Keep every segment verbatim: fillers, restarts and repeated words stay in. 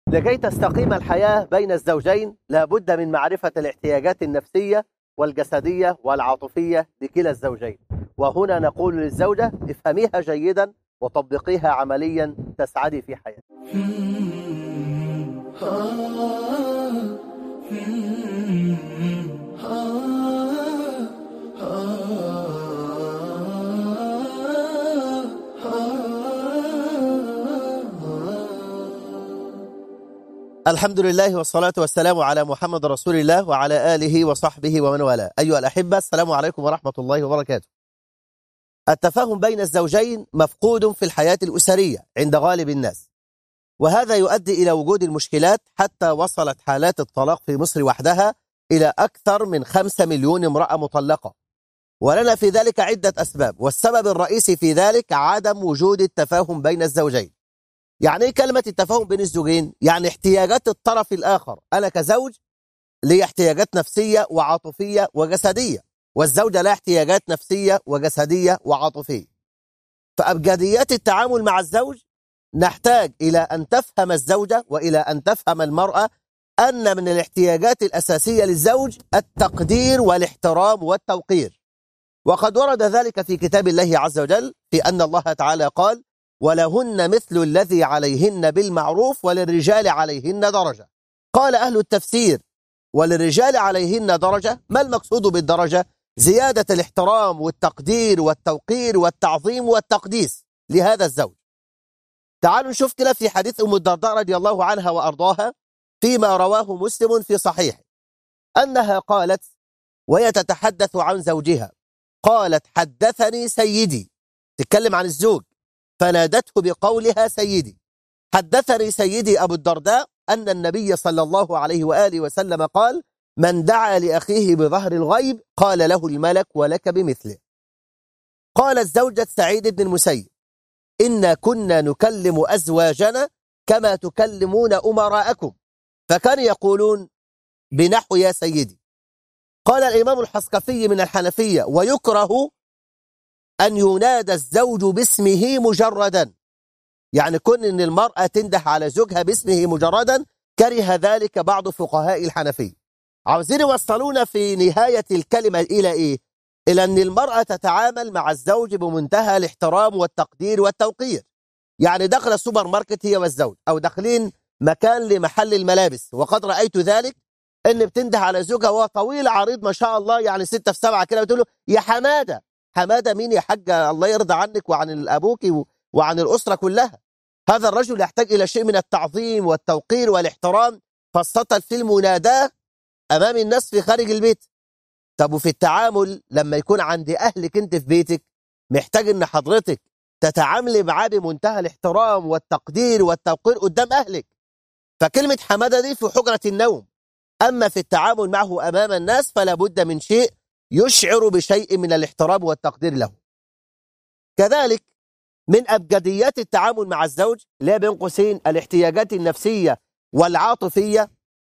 لكي تستقيم الحياة بين الزوجين لابد من معرفة الاحتياجات النفسية والجسدية والعاطفية لكلا الزوجين. وهنا نقول للزوجة: افهميها جيدا وطبقيها عمليا تسعدي في حياتك. الحمد لله والصلاة والسلام على محمد رسول الله وعلى آله وصحبه ومن والاه. أيها الأحبة، السلام عليكم ورحمة الله وبركاته. التفاهم بين الزوجين مفقود في الحياة الأسرية عند غالب الناس، وهذا يؤدي إلى وجود المشكلات، حتى وصلت حالات الطلاق في مصر وحدها إلى أكثر من خمسة مليون امرأة مطلقة. ولنا في ذلك عدة أسباب، والسبب الرئيسي في ذلك عدم وجود التفاهم بين الزوجين. يعني ايه كلمة التفاهم بين الزوجين؟ يعني احتياجات الطرف الآخر. أنا كزوج لي احتياجات نفسية وعاطفية وجسدية، والزوجة لها احتياجات نفسية وجسدية وعاطفية. فأبجديات التعامل مع الزوج نحتاج إلى أن تفهم الزوجة وإلى أن تفهم المرأة أن من الاحتياجات الأساسية للزوج التقدير والاحترام والتوقير. وقد ورد ذلك في كتاب الله عز وجل، في أن الله تعالى قال: ولهن مثل الذي عليهن بالمعروف وللرجال عليهن درجة. قال أهل التفسير: وللرجال عليهن درجة، ما المقصود بالدرجة؟ زيادة الاحترام والتقدير والتوقير والتعظيم والتقديس لهذا الزوج. تعالوا نشوف كده في حديث أم الدرداء رضي الله عنها وأرضاها فيما رواه مسلم في صحيحه، أنها قالت وهي تتحدث عن زوجها، قالت: حدثني سيدي، تتكلم عن الزوج، فنادته بقولها سيدي. حدثني سيدي أبو الدرداء أن النبي صلى الله عليه وآله وسلم قال: من دعا لأخيه بظهر الغيب قال له الملك ولك بمثله. قالت زوجة سعيد بن المسيب: إنا كنا نكلم أزواجنا كما تكلمون أمراءكم، فكانوا يقولون بنحو يا سيدي. قال الإمام الحصكفي من الحنفية: ويكره أن ينادى الزوج باسمه مجردا، يعني كون أن المرأة تنده على زوجها باسمه مجردا، كره ذلك بعض فقهاء الحنفية. عاوزين يوصلون في نهاية الكلمة إلى إيه؟ إلى أن المرأة تتعامل مع الزوج بمنتهى الاحترام والتقدير والتوقير. يعني دخل السوبر ماركت هي والزوج، أو داخلين مكان لمحل الملابس، وقد رأيت ذلك، أن بتنده على زوجها وهو طويل عريض ما شاء الله، يعني ستة في سبعة كده، بتقول له: يا حمادة. حمادة مين يا حاجة؟ الله يرضى عنك وعن أبوك وعن الأسرة كلها. هذا الرجل يحتاج إلى شيء من التعظيم والتوقير والاحترام، خاصة في المناداة أمام الناس في خارج البيت. طب وفي التعامل لما يكون عند أهلك أنت في بيتك، محتاج أن حضرتك تتعاملي معاه بمنتهى الاحترام والتقدير والتوقير قدام أهلك. فكلمة حمادة دي في حجرة النوم، أما في التعامل معه أمام الناس فلا بد من شيء يشعر بشيء من الاحترام والتقدير له. كذلك من أبجديات التعامل مع الزوج، لا بين قوسين الاحتياجات النفسية والعاطفية،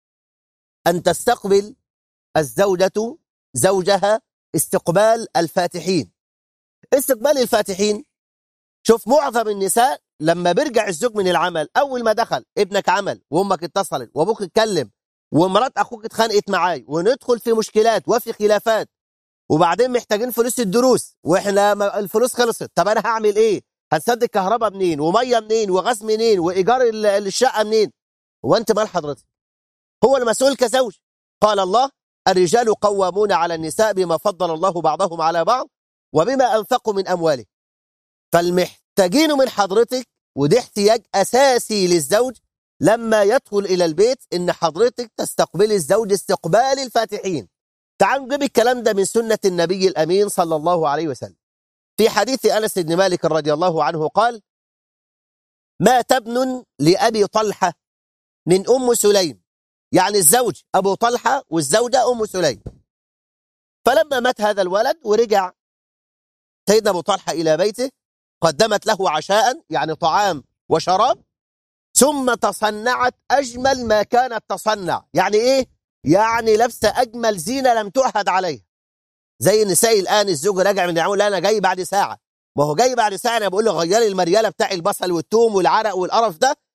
أن تستقبل الزوجة زوجها استقبال الفاتحين. استقبال الفاتحين، شوف معظم النساء لما بيرجع الزوج من العمل، أول ما دخل ابنك عمل وأمك اتصلت وأبوك اتكلم ومرات أخوك اتخانقت معاي، وندخل في مشكلات وفي خلافات، وبعدين محتاجين فلوس الدروس وإحنا الفلوس خلصت. طب أنا هعمل إيه؟ هنسدد كهرباء منين ومية منين وغاز منين وإيجار الشقة منين؟ وأنت مال حضرتك؟ هو المسؤول كزوج. قال الله: الرجال قوامون على النساء بما فضل الله بعضهم على بعض وبما أنفقوا من أمواله. فالمحتاجين من حضرتك، ودي احتياج أساسي للزوج لما يدخل إلى البيت، إن حضرتك تستقبل الزوج استقبال الفاتحين. تعالوا نجيب الكلام ده من سنة النبي الأمين صلى الله عليه وسلم. في حديث أنس بن مالك رضي الله عنه قال: مات ابن لأبي طلحة من أم سليم، يعني الزوج أبو طلحة والزوجة أم سليم. فلما مات هذا الولد ورجع سيدنا أبو طلحة إلى بيته، قدمت له عشاء، يعني طعام وشراب، ثم تصنعت أجمل ما كانت تصنع. يعني إيه؟ يعني لابسة أجمل زينة لم تعهد عليها. زي النساء الآن، الزوج راجع من العمل: لا أنا جاي بعد ساعة. ما هو جاي بعد ساعة، أنا بقول له غيري المريالة بتاع البصل والثوم والعرق والقرف ده،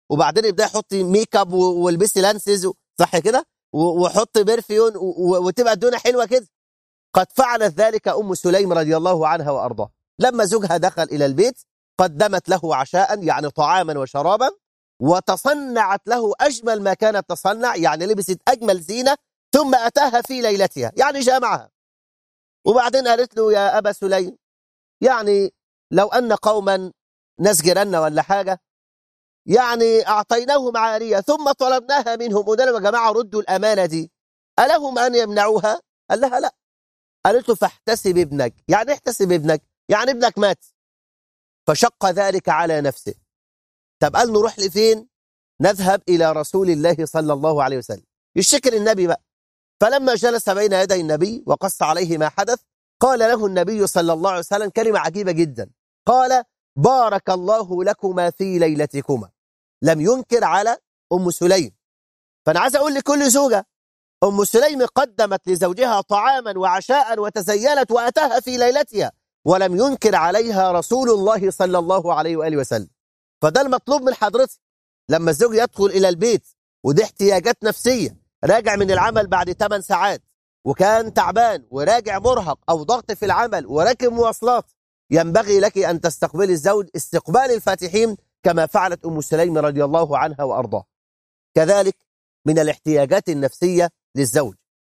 وبعدين يبدأ يحط ميك اب والبسي لانسز، صح كده، وحط برفيون وتبقى الدنيا حلوة كده. قد فعلت ذلك أم سليم رضي الله عنها وأرضاها. لما زوجها دخل إلى البيت قدمت له عشاء، يعني طعاما وشرابا، وتصنعت له أجمل ما كانت تصنع، يعني لبست أجمل زينة، ثم أتاها في ليلتها، يعني جامعها. وبعدين قالت له يا أبا سليم، يعني لو أن قوما ناس جيراننا ولا حاجة يعني أعطيناهم عارية ثم طلبناها منهم، قلنا لهم يا جماعة ردوا الأمانة دي، ألهم أن يمنعوها؟ قال لها لا. قالت له فاحتسب ابنك. يعني احتسب ابنك؟ يعني ابنك مات. فشق ذلك على نفسه. طب قال نروح لفين؟ نذهب إلى رسول الله صلى الله عليه وسلم يشتكي النبي بقى. فلما جلس بين يدي النبي وقص عليه ما حدث، قال له النبي صلى الله عليه وسلم كلمة عجيبة جدا، قال بارك الله لكما في ليلتكما. لم ينكر على أم سليم. فأنا عايز أقول لكل زوجة، أم سليم قدمت لزوجها طعاما وعشاء وتزينت وأتاها في ليلتها، ولم ينكر عليها رسول الله صلى الله عليه وآله وسلم. فده المطلوب من حضرتك لما الزوج يدخل إلى البيت ودي احتياجات نفسية، راجع من العمل بعد ثمان ساعات وكان تعبان وراجع مرهق أو ضغط في العمل وراكب مواصلات، ينبغي لك أن تستقبل الزوج استقبال الفاتحين كما فعلت أم سليم رضي الله عنها وأرضاها. كذلك من الاحتياجات النفسية للزوج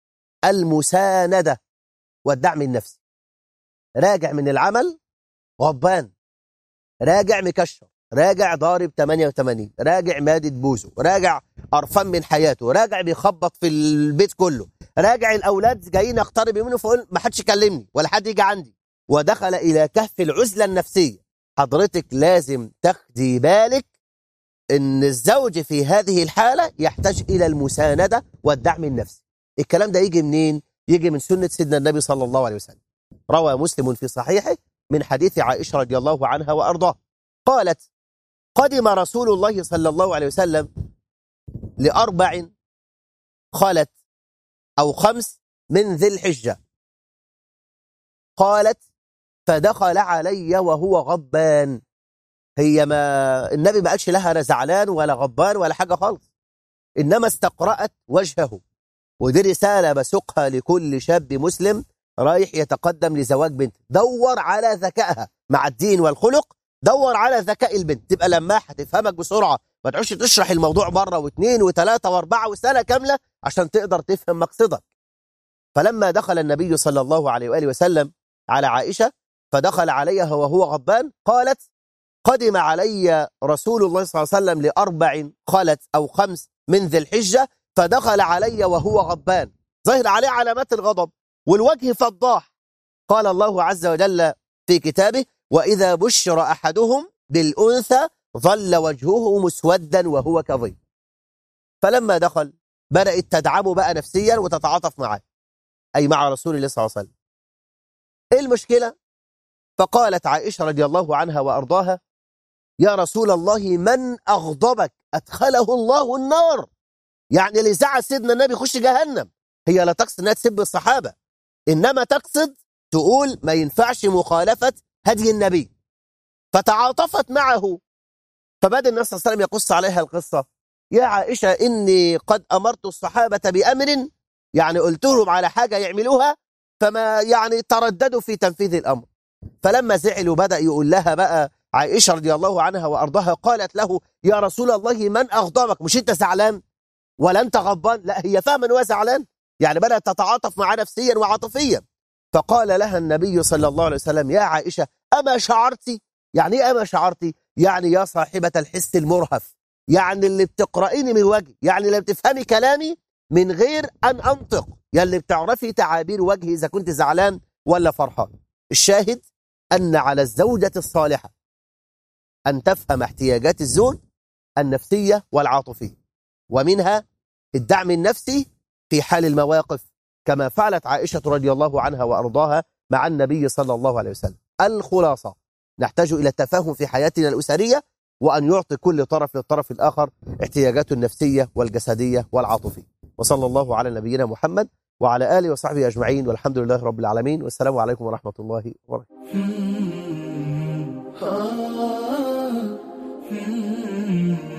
المساندة والدعم النفسي. راجع من العمل غضبان، راجع مكشر، راجع ضارب ثمانية وثمانين، راجع مادد بوزه، راجع قرفان من حياته، راجع بيخبط في البيت كله، راجع الأولاد جايين يقترب منه فقول ما حدش يكلمني ولا حد يجي عندي، ودخل إلى كهف العزلة النفسية. حضرتك لازم تاخدي بالك إن الزوج في هذه الحالة يحتاج إلى المساندة والدعم النفسي. الكلام ده يجي منين؟ يجي من سنة سيدنا النبي صلى الله عليه وسلم. روى مسلم في صحيحه من حديث عائشة رضي الله عنها وأرضاه قالت قدم رسول الله صلى الله عليه وسلم لأربع خلت أو خمس من ذي الحجة. قالت فدخل علي وهو غضبان. هي ما النبي ما قالش لها أنا زعلان ولا غضبان ولا حاجة خالص، إنما استقرأت وجهه. ودي رسالة بسوقها لكل شاب مسلم رايح يتقدم لزواج بنت. دور على ذكائها مع الدين والخلق، دور على ذكاء البنت، تبقى لماحة تفهمك بسرعة، ما تعوش تشرح الموضوع مرة واثنين وثلاثة واربعة وسنة كاملة عشان تقدر تفهم مقصدك. فلما دخل النبي صلى الله عليه وآله وسلم على عائشة فدخل عليها وهو غضبان، قالت قدم علي رسول الله صلى الله عليه وسلم لأربع خلت أو خمس من ذي الحجة فدخل علي وهو غضبان، ظهر عليه علامات الغضب والوجه فضاح. قال الله عز وجل في كتابه وإذا بشر أحدهم بالأنثى ظل وجهه مسودا وهو كظيم. فلما دخل بدأت تدعمه بقى نفسيا وتتعاطف معه، أي مع رسول الله صلى الله عليه وسلم. إيه المشكلة؟ فقالت عائشة رضي الله عنها وأرضاها يا رسول الله من أغضبك أدخله الله النار. يعني اللي زعل سيدنا النبي يخش جهنم. هي لا تقصد أنها تسب الصحابة، إنما تقصد تقول ما ينفعش مخالفة هدي النبي، فتعاطفت معه. فبدأ النبي صلى الله عليه وسلم يقص عليها القصة. يا عائشة إني قد أمرت الصحابة بأمر، يعني قلت لهم على حاجة يعملوها فما يعني ترددوا في تنفيذ الأمر. فلما زعلوا بدأ يقول لها بقى عائشة رضي الله عنها وأرضاها قالت له يا رسول الله من أغضبك؟ مش أنت زعلان ولا أنت غضبان؟ لا، هي فاهمة أنه زعلان، يعني بدأت تتعاطف معه نفسيا وعاطفيا. فقال لها النبي صلى الله عليه وسلم يا عائشة أما شعرتي؟ يعني إيه أما شعرتي؟ يعني يا صاحبة الحس المرهف، يعني اللي بتقرأيني من وجهي، يعني اللي بتفهمي كلامي من غير أن أنطق، يعني اللي بتعرفي تعابير وجهي إذا كنت زعلان ولا فرحان. الشاهد أن على الزوجة الصالحة أن تفهم احتياجات الزوج النفسية والعاطفية، ومنها الدعم النفسي في حال المواقف كما فعلت عائشة رضي الله عنها وأرضاها مع النبي صلى الله عليه وسلم. الخلاصة نحتاج إلى التفاهم في حياتنا الأسرية، وأن يعطي كل طرف للطرف الآخر احتياجاته النفسية والجسدية والعاطفية. وصلى الله على نبينا محمد وعلى آله وصحبه أجمعين، والحمد لله رب العالمين، والسلام عليكم ورحمة الله وبركاته.